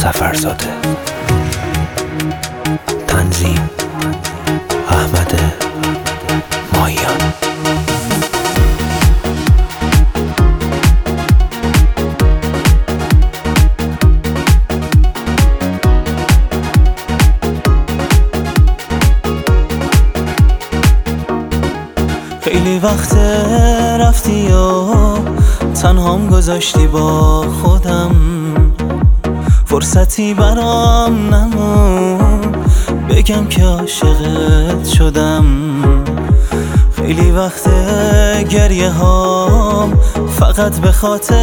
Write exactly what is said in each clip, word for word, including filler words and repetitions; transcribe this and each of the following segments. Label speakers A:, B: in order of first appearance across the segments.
A: سفرزاده. تنظیم احمد مایان.
B: خیلی وقت رفتی و تنهام گذاشتی با خودم، فرصتی برام نمون بگم که عاشقت شدم. خیلی وقت گریه هام فقط به خاطر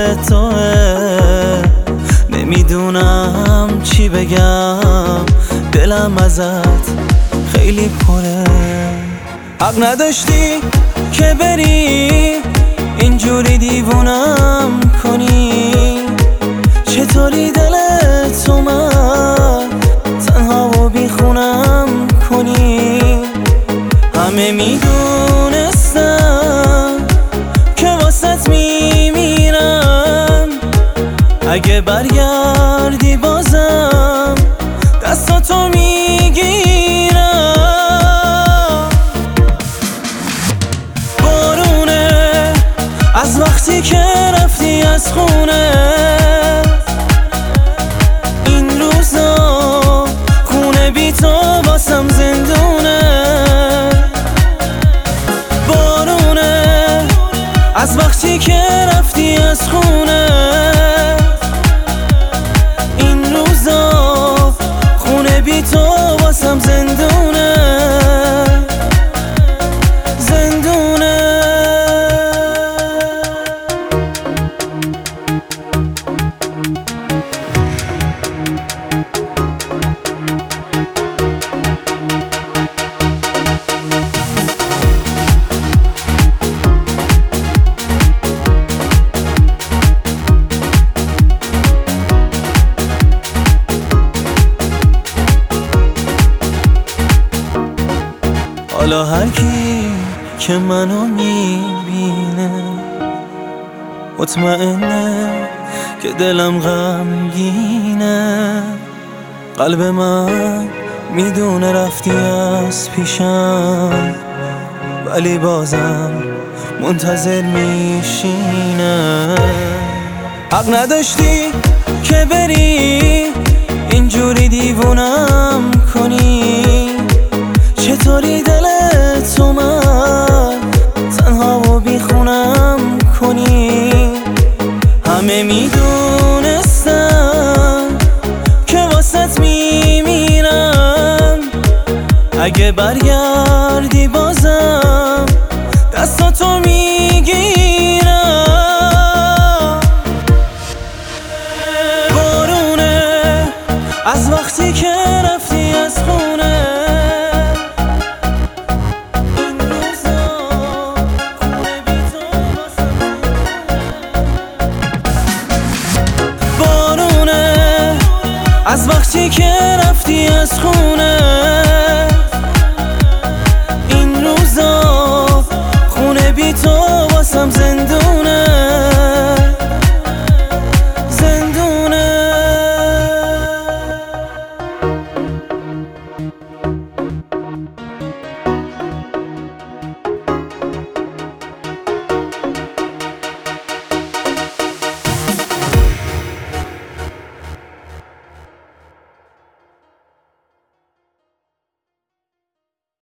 B: توه، نمیدونم چی بگم، دلم ازت خیلی پره. حق نداشتی که بری اینجوری دیوونم کنی، چطوری دلت اومد تنها و بیخونم کنی. همه میدونستم که واسط میمیرم، اگه برگردی بازم دستاتو میگیرم. بارونه از وقتی که رفتی از خونه، این روزا خونه بی تو واسم زندونه. بارونه از وقتی که رفتی از خونه، این روزا خونه بی تو واسم زندونه زندونه. حالا هر کی که منو میبینه مطمئنه که دلم غمگینه. قلب من میدونه رفتی از پیشم، ولی بازم منتظر میشینه. حق نداشتی که بری اینجوری دیوونم کنی، چطوری دلت اومد تنها و بیخونم کنی. همه میدونستم که واسط میمیرم، اگه برگردی بازم دستاتو میگیرم. بارونه از وقتی که رفتی از خونه، از وقتی که رفتی از خونه، این روزا خونه بی تو